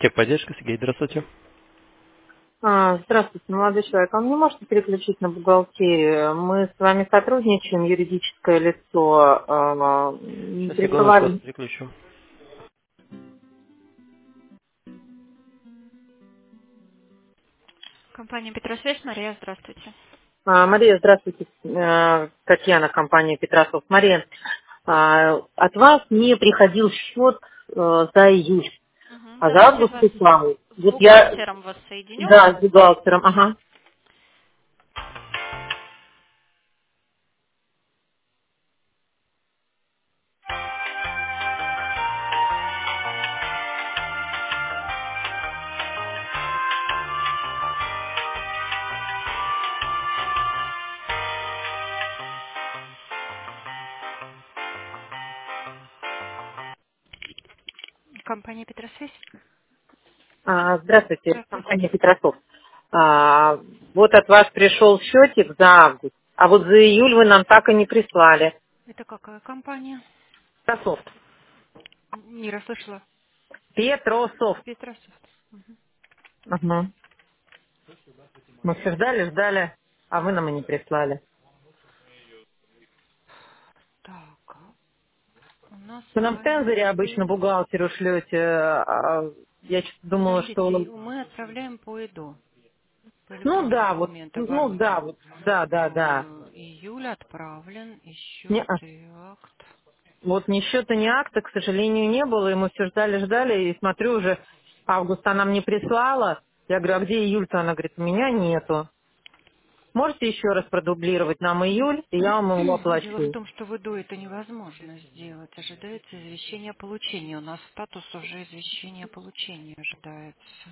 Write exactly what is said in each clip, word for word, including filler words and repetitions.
Техподдержка, Сергей, здравствуйте. А, Здравствуйте, молодой человек. А вы не можете переключить на бухгалтерию? Мы с вами сотрудничаем, юридическое лицо. а, м, Сейчас, секундочку, вас Присылали. переключу. Компания Петросвязь, Мария, здравствуйте. А, Мария, здравствуйте. Э, Татьяна, компания Петросов. Мария, а, от вас не приходил счет э, за июль, Мгм, а за давайте август вас прислал. с Вот я, бухгалтером вас соединю. да, с бухгалтером, ага. Компания Петросвязь. А, Здравствуйте, Здравствуйте. компания Петросов. А, Вот от вас пришел счетик за август, а вот за июль вы нам так и не прислали. Это какая компания? Петрософт. Не расслышала. Петрософт. Петрософт. Ага. Мы все ждали, ждали, а вы нам и не прислали. Так, у нас Вы с нам в вами тензоре обычно был... бухгалтеру шлете. а Я что-то думала, Подождите, что... мы отправляем по ИДО, по Ну электронному да, вот, ну да, документообороту. вот, да, да, да. Э, Июль отправлен, и Не, счет, а, и акт. вот ни счета, ни акта, к сожалению, не было, и мы все ждали, ждали, и смотрю уже, август она мне прислала. Я говорю, а где июль-то? Она говорит, у меня нету. Можете еще раз продублировать нам июль, и я вам его Дело в оплачу. том, что в ИДО это невозможно сделать. Ожидается извещение о получении. У нас статус уже извещения о получении ожидается.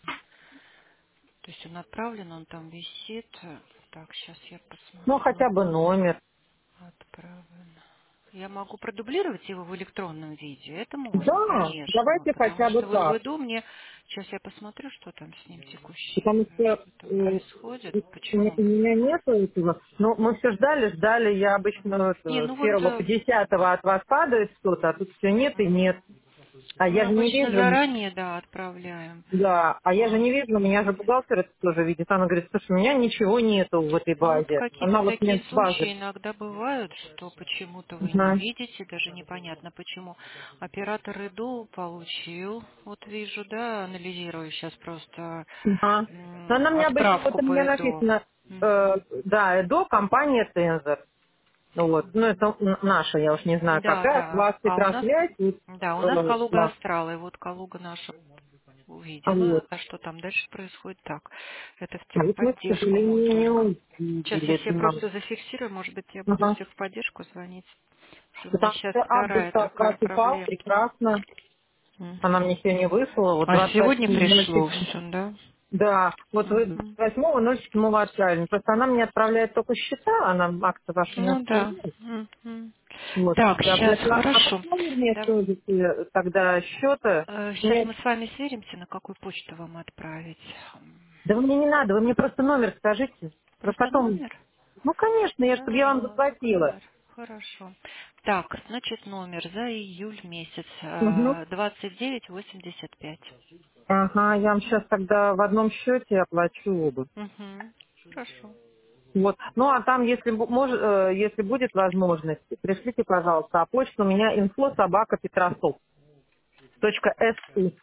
То есть он отправлен, он там висит. Так, сейчас я Ну, посмотрю. хотя бы номер. Отправлен. Я могу продублировать его в электронном виде. Это можно, Да, конечно. давайте Потому хотя бы что вот в так. ИДО мне... Сейчас я посмотрю, что там с ним текущее. Потому что Что там э, происходит. у меня Почему? у меня нету этого. Но мы все ждали, ждали. Я обычно Не, это, ну с вот... первого по э, десятого от вас падает что-то, а тут все нет и нет. мгм. А Мы я же не обычно вижу, заранее, да, отправляем. да, а я же А, не вижу, у меня же бухгалтер это тоже видит. Она говорит, слушай, у меня ничего нету в этой Ну вот базе. какие-то Она вот такие мне с базы. случаи иногда бывают, что почему-то вы не Ага. видите, даже непонятно почему. Оператор ИДО получил, вот вижу, да, анализирую сейчас просто Ага. Но она м, мне обычно, вот отправку у меня по ИДО. написано, э, Мгм. да, Эдо, компания Тензор. Вот. Ну, это н- наша, я уж не знаю, Да, какая. От да. вас А у нас, Петросвязь. Вот, да, у нас э, Калуга да. Астрал, и вот Калуга наша А вот. увидела, а что там дальше происходит так. Это в А вот мы, к техподдержку сожалению, не можно. Сейчас я увидели. себе Да. просто зафиксирую, может быть, я буду в Ага. техподдержку звонить. Что у меня Потому сейчас что вторая август от вас такая упал, проблема. прекрасно. Она мне Мгм. сегодня выслала, вот А двадцать сегодня восьмого ноль пришло седьмого. все, да? Да, вот вы Мгм. восьмого ноль седьмого отправили. Просто она мне отправляет только счета, она акты ваши не Ну да. отправляет. Мгм. Вот. Так, Я сейчас, говорю, а а хорошо. почему вы мне Да. сложите тогда счета? Сейчас Мне- мы с вами сверимся, на какую почту вам отправить. Да вы мне не надо, вы мне просто номер скажите. Вы Просто потом... номер? Ну, конечно, я, чтобы я вам Да, заплатила. номер. Хорошо. Так, значит, номер за июль месяц Угу. э, двадцать девять восемьдесят пять. Ага, я вам сейчас тогда в одном счете оплачу оба. Угу. Хорошо. Вот. Ну, а там, если, бу- мож, э, если будет возможность, пришлите, пожалуйста, а почта у меня инфо собака Петросов. Точка су.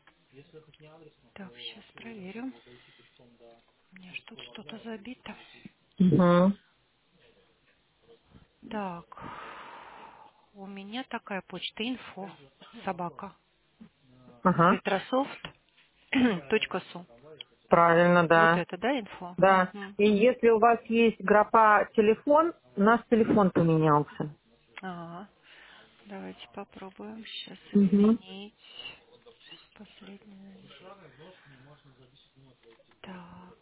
Так, сейчас проверю. У меня ж тут что-то забито. Угу. Так, у меня такая почта инфо собака Ага. петрософт точка су. Правильно, Вот да. это, да, инфо? Да. Мгм. И если у вас есть графа телефон, у нас телефон поменялся. Ага. Давайте попробуем сейчас Угу. изменить последнее. Так,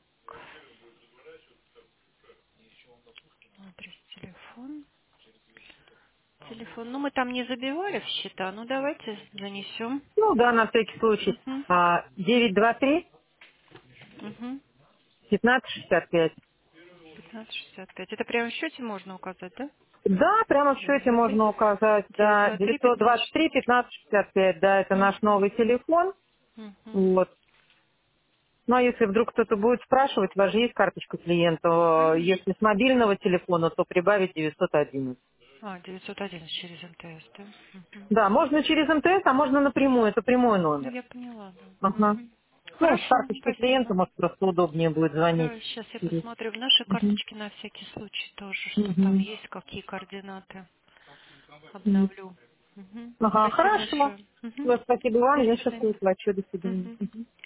адрес телефон. Телефон. Ну, мы там не забивали в счета. Ну, давайте занесем. Ну да, на всякий случай. Угу. А, девять два три Угу. пятнадцать шестьдесят пять. пятнадцать шестьдесят пять. Это прямо в счете можно указать, да? Да, прямо в девять счете два три можно указать, девять да, два три девятьсот пятнадцать двадцать три шестьдесят пять. пятнадцать шестьдесят пять, да, это наш новый телефон. Угу. Вот. Ну, а если вдруг кто-то будет спрашивать, у вас же есть карточка клиента, э, Конечно. если с мобильного телефона, то прибавить девятьсот одиннадцать. А, девятьсот одиннадцать через МТС, да? Мгм. Да, можно через МТС, а можно напрямую, это прямой Ну, номер. я поняла, да. Ага. Мгм. Ну, с Хорошо, карточкой клиента, спасибо. может, просто удобнее будет звонить. Да, сейчас я Через- посмотрю в нашей Мгм. карточке на всякий случай тоже, что там Мгм. есть, какие координаты. Мгм. Обновлю. Мгм. Ага, Спасибо хорошо. большое. Мгм. Вот, спасибо вам, До я сейчас свидания. выплачу. До свидания. Мгм. Мгм.